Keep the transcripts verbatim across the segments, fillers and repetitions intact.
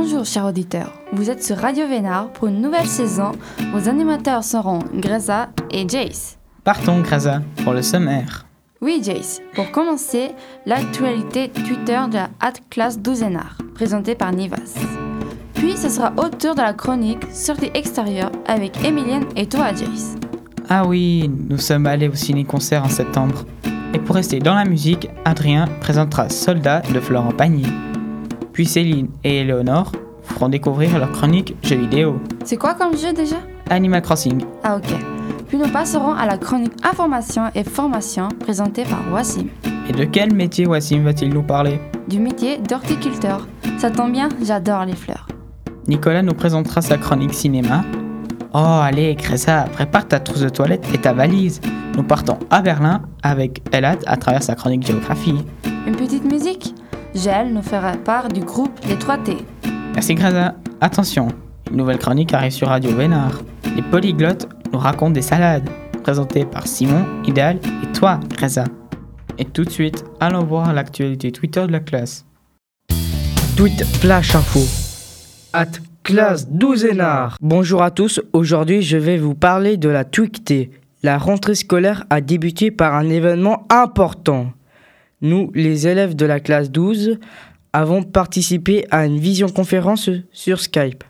Bonjour chers auditeurs, vous êtes sur Radio Vénard pour une nouvelle saison. Vos animateurs seront Greza et Jace. Partons Greza pour le sommaire. Oui Jace, pour commencer, l'actualité Twitter de la At Classe douze Énard, présentée par Nivas. Puis ce sera au tour de la chronique Sortie extérieure avec Emilienne et toi Jace. Ah oui, nous sommes allés au ciné-concert en septembre. Et pour rester dans la musique, Adrien présentera Soldat de Florent Pagny. Puis Céline et Éléonore feront découvrir leur chronique jeux vidéo. C'est quoi comme jeu déjà ? Animal Crossing. Ah ok. Puis nous passerons à la chronique Information et Formation présentée par Wassim. Et de quel métier Wassim va-t-il nous parler ? Du métier d'horticulteur. Ça tombe bien, j'adore les fleurs. Nicolas nous présentera sa chronique cinéma. Oh allez Greza, prépare ta trousse de toilette et ta valise. Nous partons à Berlin avec Elad à travers sa chronique géographie. Une petite musique ? Gel nous fera part du groupe Les trois T. Merci Greza. Attention, une nouvelle chronique arrive sur Radio Vénard. Les polyglottes nous racontent des salades, présentées par Simon, Idéal et toi Greza. Et tout de suite, allons voir l'actualité Twitter de la classe. Tweet Flash Info. At Classe douze Énard. Bonjour à tous, aujourd'hui je vais vous parler de la Twicté. La rentrée scolaire a débuté par un événement important. Nous, les élèves de la classe douze, avons participé à une visioconférence sur Skype.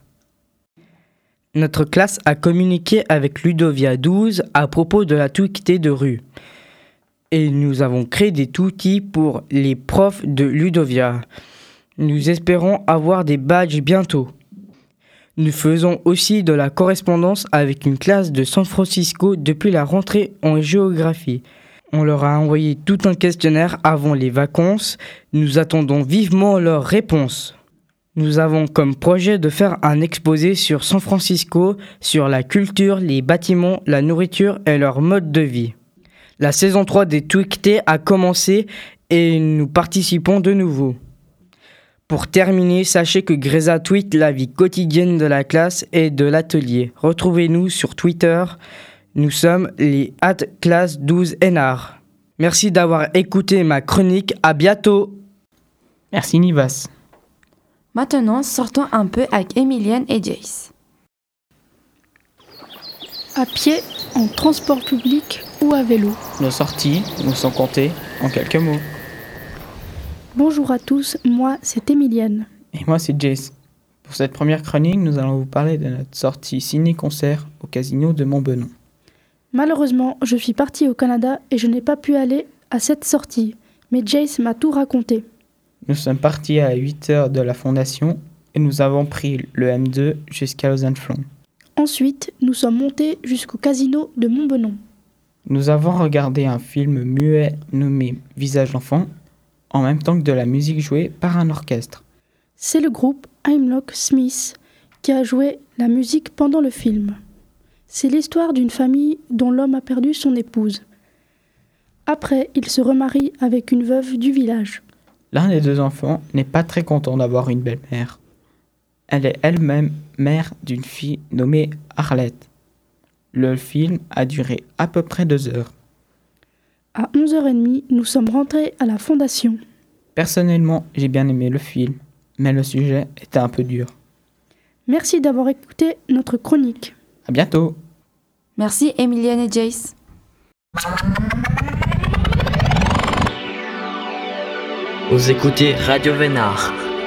Notre classe a communiqué avec Ludovia douze à propos de la Twicté de rue. Et nous avons créé des outils pour les profs de Ludovia. Nous espérons avoir des badges bientôt. Nous faisons aussi de la correspondance avec une classe de San Francisco depuis la rentrée en géographie. On leur a envoyé tout un questionnaire avant les vacances. Nous attendons vivement leurs réponses. Nous avons comme projet de faire un exposé sur San Francisco, sur la culture, les bâtiments, la nourriture et leur mode de vie. La saison trois des Twicté a commencé et nous participons de nouveau. Pour terminer, sachez que Greza tweet la vie quotidienne de la classe et de l'atelier. Retrouvez-nous sur Twitter. Nous sommes les At Classe douze Énard. Merci d'avoir écouté ma chronique. À bientôt. Merci Nivas. Maintenant, sortons un peu avec Emilienne et Jace. À pied, en transport public ou à vélo. Nos sorties nous sont comptées en quelques mots. Bonjour à tous, moi c'est Emilienne. Et moi c'est Jace. Pour cette première chronique, nous allons vous parler de notre sortie ciné-concert au casino de Montbenon. Malheureusement, je suis partie au Canada et je n'ai pas pu aller à cette sortie, mais Jace m'a tout raconté. Nous sommes partis à huit heures de la fondation et nous avons pris le M deux jusqu'à Lausanne-Flon. Ensuite, nous sommes montés jusqu'au casino de Montbenon. Nous avons regardé un film muet nommé Visage d'enfant, en même temps que de la musique jouée par un orchestre. C'est le groupe Heimlock Smith qui a joué la musique pendant le film. C'est l'histoire d'une famille dont l'homme a perdu son épouse. Après, il se remarie avec une veuve du village. L'un des deux enfants n'est pas très content d'avoir une belle-mère. Elle est elle-même mère d'une fille nommée Arlette. Le film a duré à peu près deux heures. À onze heures trente, nous sommes rentrés à la fondation. Personnellement, j'ai bien aimé le film, mais le sujet était un peu dur. Merci d'avoir écouté notre chronique. À bientôt. Merci Emilienne et Jace. Vous écoutez Radio Vénard.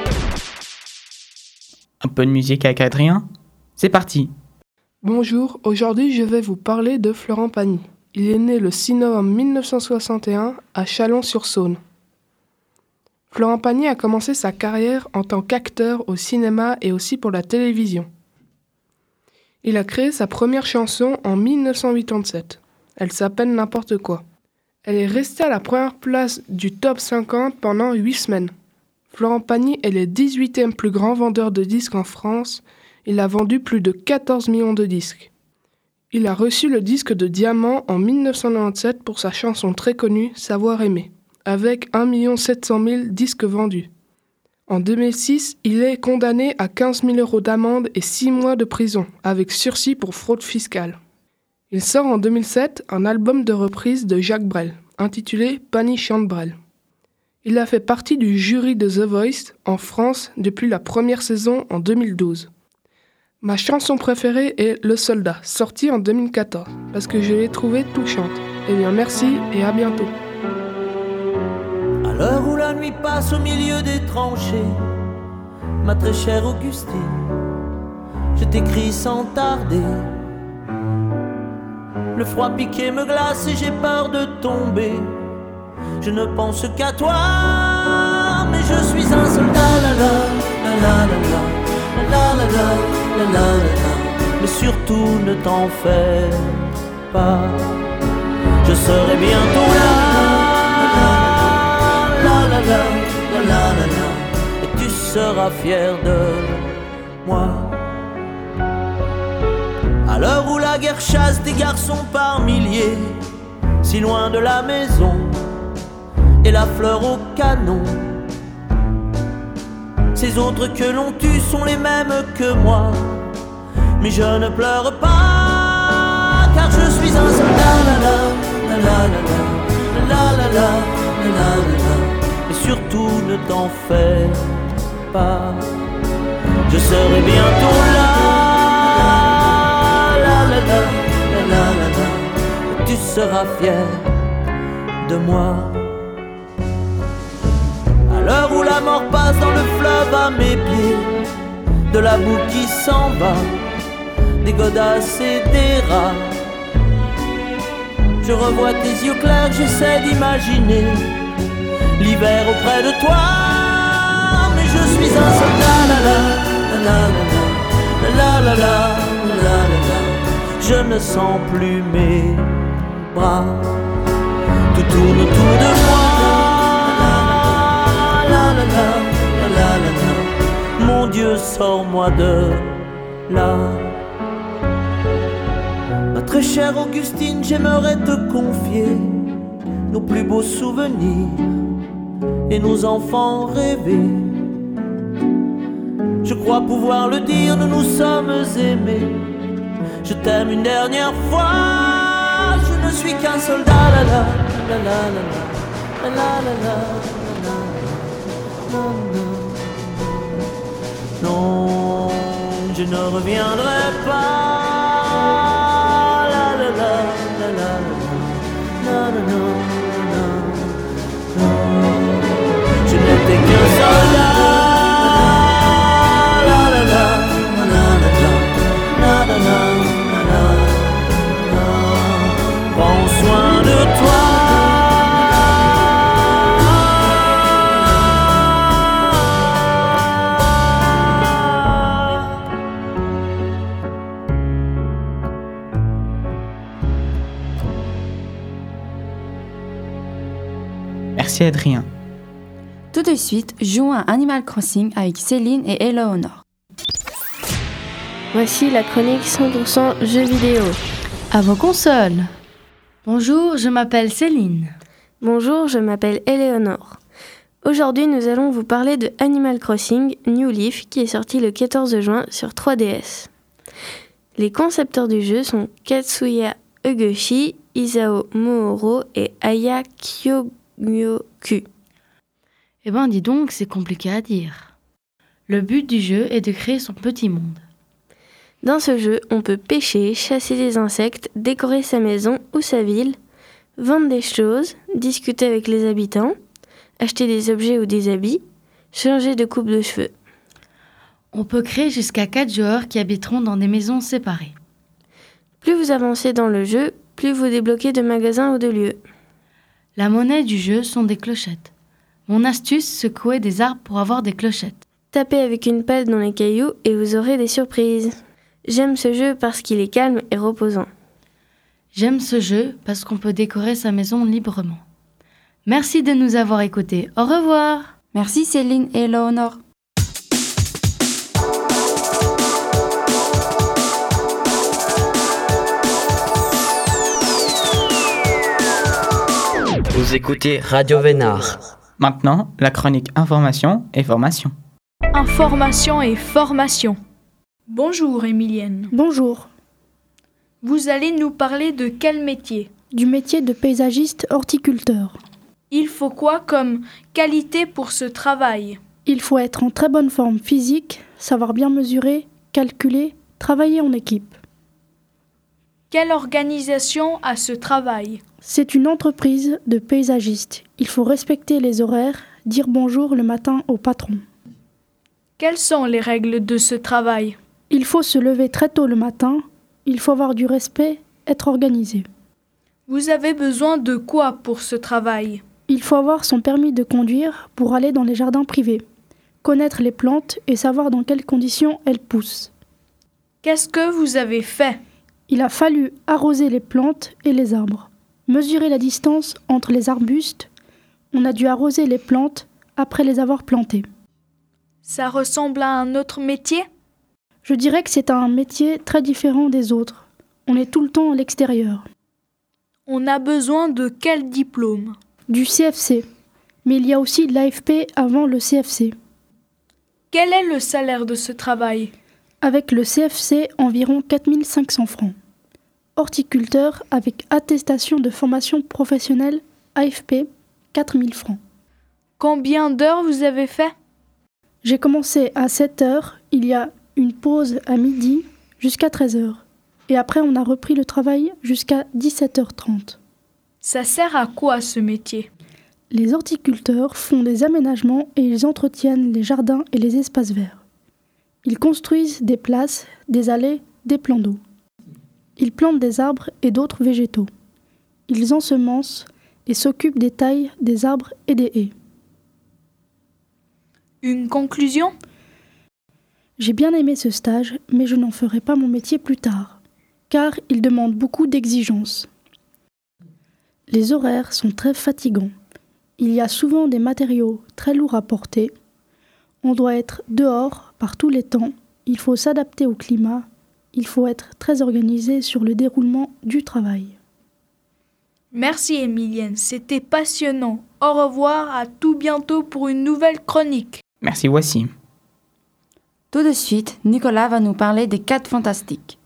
Un peu de musique avec Adrien. C'est parti. Bonjour, aujourd'hui je vais vous parler de Florent Pagny. Il est né le six novembre mille neuf cent soixante et un à Chalon-sur-Saône. Florent Pagny a commencé sa carrière en tant qu'acteur au cinéma et aussi pour la télévision. Il a créé sa première chanson en mille neuf cent quatre-vingt-sept. Elle s'appelle N'importe quoi. Elle est restée à la première place du top cinquante pendant huit semaines. Florent Pagny est le dix-huitième plus grand vendeur de disques en France. Il a vendu plus de quatorze millions de disques. Il a reçu le disque de diamant en mille neuf cent quatre-vingt-dix-sept pour sa chanson très connue « Savoir aimer », avec un million sept cent mille disques vendus. En deux mille six, il est condamné à quinze mille euros d'amende et six mois de prison, avec sursis pour fraude fiscale. Il sort en deux mille sept un album de reprise de Jacques Brel, intitulé « Pagny chante Brel ». Il a fait partie du jury de The Voice en France depuis la première saison en deux mille douze. Ma chanson préférée est Le Soldat, sortie en deux mille quatorze, parce que je l'ai trouvée touchante. Eh bien merci et à bientôt. À l'heure où la nuit passe au milieu des tranchées, ma très chère Augustine, je t'écris sans tarder. Le froid piqué me glace et j'ai peur de tomber. Je ne pense qu'à toi, mais je suis un soldat. La la la la la la la la la la la la. Mais surtout ne t'en fais pas, je serai bientôt là. La la la la la la la. Et tu seras fier de moi. À l'heure où la guerre chasse des garçons par milliers, si loin de la maison et la fleur au canon, ces autres que l'on tue sont les mêmes que moi. Mais je ne pleure pas, car je suis un soldat. La la la la la la la la la la. Et surtout ne t'en fais pas, je serai bientôt là. La la la la la la. Tu seras fier de moi. À l'heure où la mort passe dans le fleuve à mes pieds, de la boue qui s'en va, des godasses et des rats, je revois tes yeux clairs, j'essaie d'imaginer l'hiver auprès de toi. Mais je suis un soldat. La la la la la la la la la la. Je ne sens plus mes bras, tout tourne autour de moi. La la la la la la la. Mon Dieu, sors-moi de là. Ma très chère Augustine, j'aimerais te confier nos plus beaux souvenirs et nos enfants rêvés. Je crois pouvoir le dire, nous nous sommes aimés. Je t'aime une dernière fois, je ne suis qu'un soldat. La la la la la la la la la la. Non, je ne reviendrai pas. La la la la la la la la. Je n'étais qu'un soldat. La la la la la la la la. Prends soin de toi. Merci Adrien. Tout de suite, jouons à Animal Crossing avec Céline et Eleonore. Voici la chronique cent pour cent jeux vidéo. À vos consoles. Bonjour, je m'appelle Céline. Bonjour, je m'appelle Eleonore. Aujourd'hui, nous allons vous parler de Animal Crossing New Leaf qui est sorti le quatorze juin sur trois D S. Les concepteurs du jeu sont Katsuya Ugoshi, Isao Mohoro et Aya Kyogyoku. Eh ben dis donc, c'est compliqué à dire. Le but du jeu est de créer son petit monde. Dans ce jeu, on peut pêcher, chasser des insectes, décorer sa maison ou sa ville, vendre des choses, discuter avec les habitants, acheter des objets ou des habits, changer de coupe de cheveux. On peut créer jusqu'à quatre joueurs qui habiteront dans des maisons séparées. Plus vous avancez dans le jeu, plus vous débloquez de magasins ou de lieux. La monnaie du jeu sont des clochettes. Mon astuce, secouer des arbres pour avoir des clochettes. Tapez avec une pelle dans les cailloux et vous aurez des surprises. J'aime ce jeu parce qu'il est calme et reposant. J'aime ce jeu parce qu'on peut décorer sa maison librement. Merci de nous avoir écoutés. Au revoir. Merci Céline et Eleonore. Vous écoutez Radio Vénard. Maintenant, la chronique information et formation. Information et formation. Bonjour Emilienne. Bonjour. Vous allez nous parler de quel métier ? Du métier de paysagiste horticulteur. Il faut quoi comme qualité pour ce travail? Il faut être en très bonne forme physique, savoir bien mesurer, calculer, travailler en équipe. Quelle organisation a ce travail? C'est une entreprise de paysagistes. Il faut respecter les horaires, dire bonjour le matin au patron. Quelles sont les règles de ce travail? Il faut se lever très tôt le matin, il faut avoir du respect, être organisé. Vous avez besoin de quoi pour ce travail? Il faut avoir son permis de conduire pour aller dans les jardins privés, connaître les plantes et savoir dans quelles conditions elles poussent. Qu'est-ce que vous avez fait? Il a fallu arroser les plantes et les arbres, mesurer la distance entre les arbustes. On a dû arroser les plantes après les avoir plantées. Ça ressemble à un autre métier? Je dirais que c'est un métier très différent des autres. On est tout le temps à l'extérieur. On a besoin de quel diplôme? Du C F C. Mais il y a aussi l'A F P avant le C F C. Quel est le salaire de ce travail? Avec le C F C, environ quatre mille cinq cents francs. Horticulteur avec attestation de formation professionnelle A F P, quatre mille francs. Combien d'heures vous avez fait? J'ai commencé à sept heures, il y a une pause à midi jusqu'à treize heures. Et après, on a repris le travail jusqu'à dix-sept heures trente. Ça sert à quoi ce métier? Les horticulteurs font des aménagements et ils entretiennent les jardins et les espaces verts. Ils construisent des places, des allées, des plans d'eau. Ils plantent des arbres et d'autres végétaux. Ils ensemencent et s'occupent des tailles des arbres et des haies. Une conclusion? J'ai bien aimé ce stage, mais je n'en ferai pas mon métier plus tard, car il demande beaucoup d'exigences. Les horaires sont très fatigants. Il y a souvent des matériaux très lourds à porter. On doit être dehors par tous les temps. Il faut s'adapter au climat. Il faut être très organisé sur le déroulement du travail. Merci Emilienne, c'était passionnant. Au revoir, à tout bientôt pour une nouvelle chronique. Merci, voici. Tout de suite, Nicolas va nous parler des quatre fantastiques.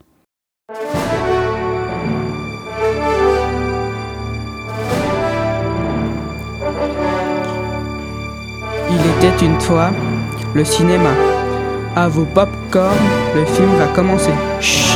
Il était une fois le cinéma. À vos pop-corn, le film va commencer. Chut.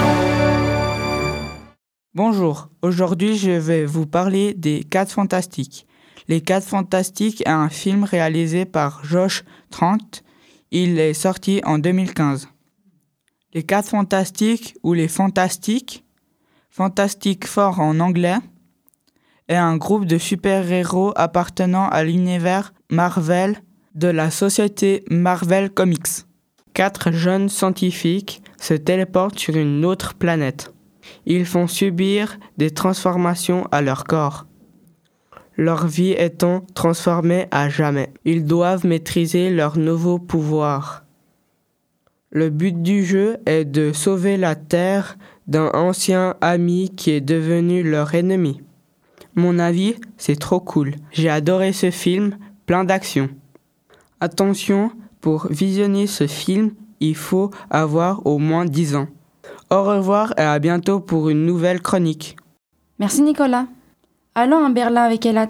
Bonjour, aujourd'hui je vais vous parler des quatre fantastiques. Les quatre fantastiques est un film réalisé par Josh Trank. Il est sorti en deux mille quinze. Les quatre fantastiques ou les fantastiques, Fantastic Four en anglais, est un groupe de super-héros appartenant à l'univers Marvel de la société Marvel Comics. Quatre jeunes scientifiques se téléportent sur une autre planète. Ils font subir des transformations à leur corps. Leur vie étant transformée à jamais. Ils doivent maîtriser leurs nouveaux pouvoirs. Le but du jeu est de sauver la Terre d'un ancien ami qui est devenu leur ennemi. Mon avis, c'est trop cool. J'ai adoré ce film, plein d'action. Attention, pour visionner ce film, il faut avoir au moins dix ans. Au revoir et à bientôt pour une nouvelle chronique. Merci Nicolas. Allons à Berlin avec Elat.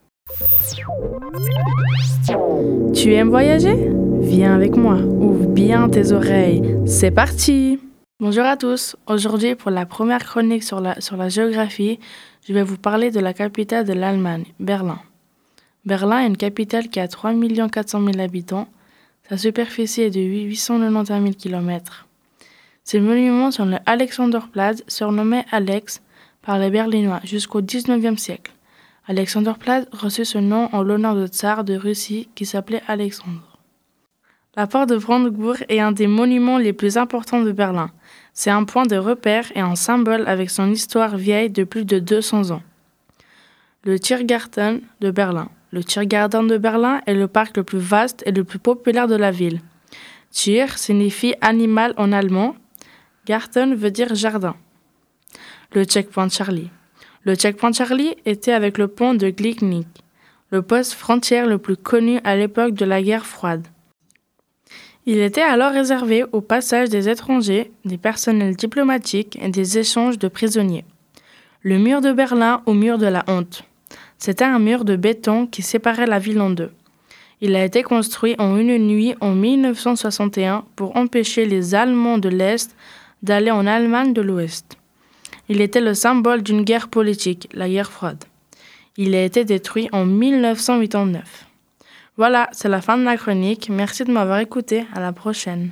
Tu aimes voyager? Viens avec moi, ouvre bien tes oreilles. C'est parti! Bonjour à tous. Aujourd'hui, pour la première chronique sur la, sur la géographie, je vais vous parler de la capitale de l'Allemagne, Berlin. Berlin est une capitale qui a trois millions quatre cent mille habitants. Sa superficie est de huit cent quatre-vingt-onze mille kilomètres. Ses monuments sont le Alexanderplatz, surnommé Alex par les Berlinois jusqu'au dix-neuvième siècle. Alexanderplatz reçut ce nom en l'honneur du tsar de Russie qui s'appelait Alexandre. La porte de Brandenburg est un des monuments les plus importants de Berlin. C'est un point de repère et un symbole avec son histoire vieille de plus de deux cents ans. Le Tiergarten de Berlin. Le Tiergarten de Berlin est le parc le plus vaste et le plus populaire de la ville. Tier signifie animal en allemand. Garten veut dire jardin. Le checkpoint Charlie. Le checkpoint Charlie était avec le pont de Glicknick, le poste frontière le plus connu à l'époque de la guerre froide. Il était alors réservé au passage des étrangers, des personnels diplomatiques et des échanges de prisonniers. Le mur de Berlin au mur de la honte. C'était un mur de béton qui séparait la ville en deux. Il a été construit en une nuit en mille neuf cent soixante et un pour empêcher les Allemands de l'Est d'aller en Allemagne de l'Ouest. Il était le symbole d'une guerre politique, la guerre froide. Il a été détruit en mille neuf cent quatre-vingt-neuf. Voilà, c'est la fin de ma chronique. Merci de m'avoir écouté. À la prochaine.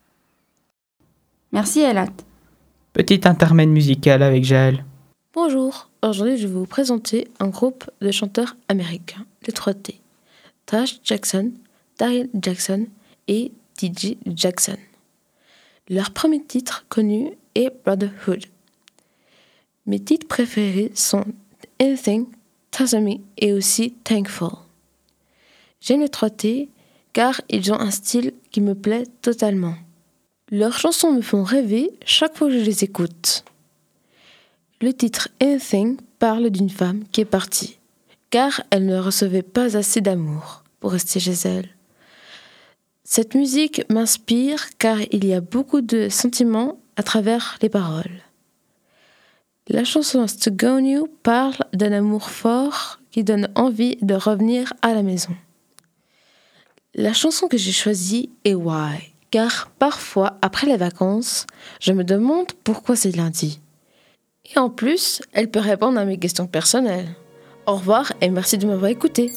Merci Elat. Petit intermède musical avec Jaël. Bonjour, aujourd'hui je vais vous présenter un groupe de chanteurs américains, les trois T. Tash Jackson, Daryl Jackson et T J Jackson. Leur premier titre connu est Brotherhood. Mes titres préférés sont Anything, Tazami et aussi Thankful. J'aime les trois T car ils ont un style qui me plaît totalement. Leurs chansons me font rêver chaque fois que je les écoute. Le titre Anything parle d'une femme qui est partie, car elle ne recevait pas assez d'amour pour rester chez elle. Cette musique m'inspire car il y a beaucoup de sentiments à travers les paroles. La chanson To Go On You parle d'un amour fort qui donne envie de revenir à la maison. La chanson que j'ai choisie est Why, car parfois, après les vacances, je me demande pourquoi c'est lundi. Et en plus, elle peut répondre à mes questions personnelles. Au revoir et merci de m'avoir écouté.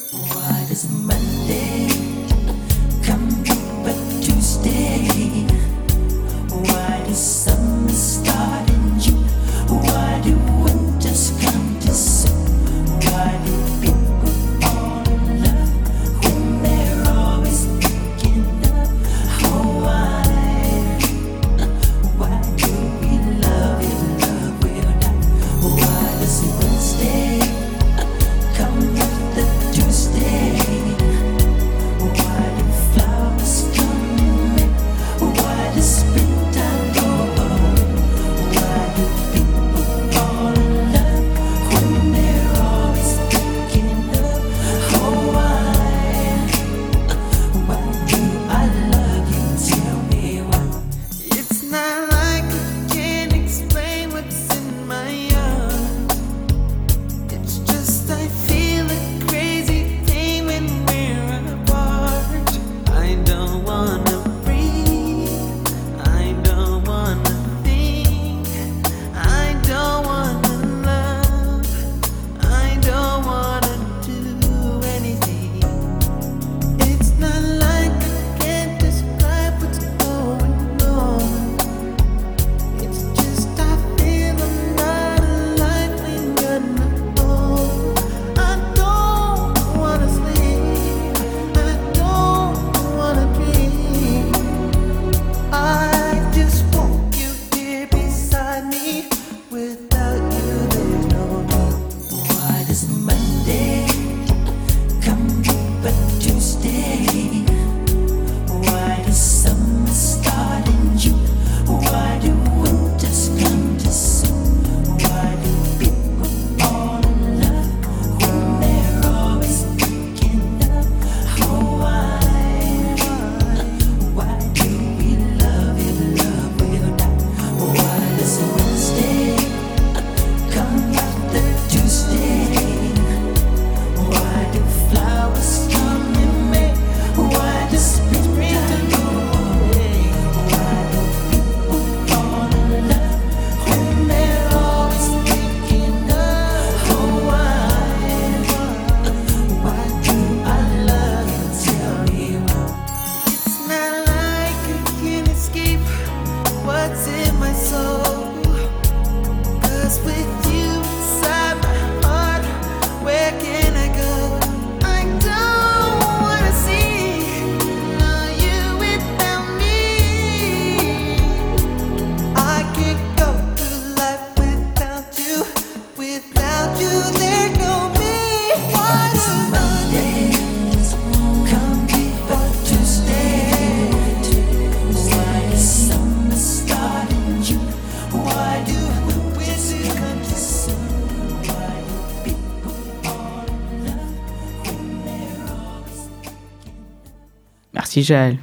Merci Jaël.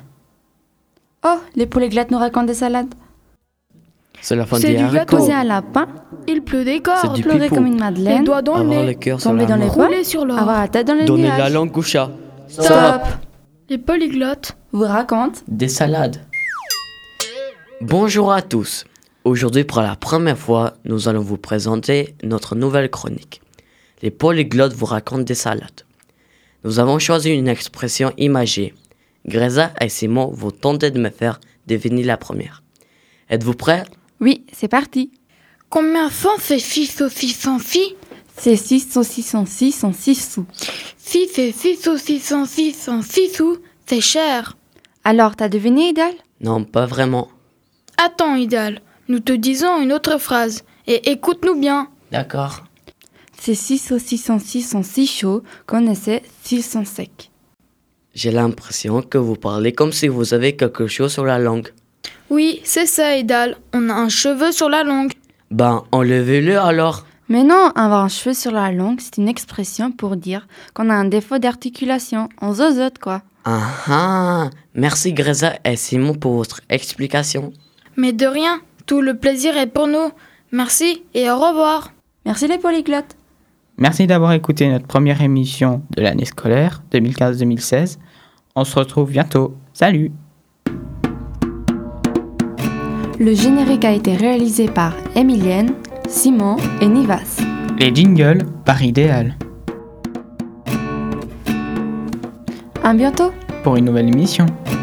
Oh, les polyglottes nous racontent des salades. C'est la fin C'est des du haricots. gâteau. Poser un lapin, Il pleut des cordes. C'est du Pleurer pipeau. comme une madeleine. Les doigts dans le Avoir nez. le cœur sur Tomber la dans les main. pommes. Rouler sur l'or. Avoir la tête dans les Donner nuages. la langue au chat. Stop. Les polyglottes. Vous raconte Des salades. Bonjour à tous. Aujourd'hui, pour la première fois, nous allons vous présenter notre nouvelle chronique. Les polyglottes vous racontent des salades. Nous avons choisi une expression imagée. Greza et Simon vont tenter de me faire deviner la première. Êtes-vous prêts? Oui, c'est parti. Combien font fait fifo fifon fi? C'est six saucissons six sont six sous. Fi fait fifo fifon fifon fifou, c'est cher. Alors, t'as deviné, Idal? Non, pas vraiment. Attends, Idal, nous te disons une autre phrase. Et écoute-nous bien. D'accord. C'est six saucissons six sont si chauds qu'on essaie s'ils sont secs. J'ai l'impression que vous parlez comme si vous avez quelque chose sur la langue. Oui, c'est ça, Idal. On a un cheveu sur la langue. Ben, enlevez-le alors. Mais non, avoir un cheveu sur la langue, c'est une expression pour dire qu'on a un défaut d'articulation. On zozote, quoi. Ah ah. Merci Greza et Simon pour votre explication. Mais de rien, tout le plaisir est pour nous. Merci et au revoir. Merci les polyglottes. Merci d'avoir écouté notre première émission de l'année scolaire deux mille quinze deux mille seize. On se retrouve bientôt. Salut! Le générique a été réalisé par Emilienne, Simon et Nivas. Les jingles par Idéal. À bientôt. Pour une nouvelle émission.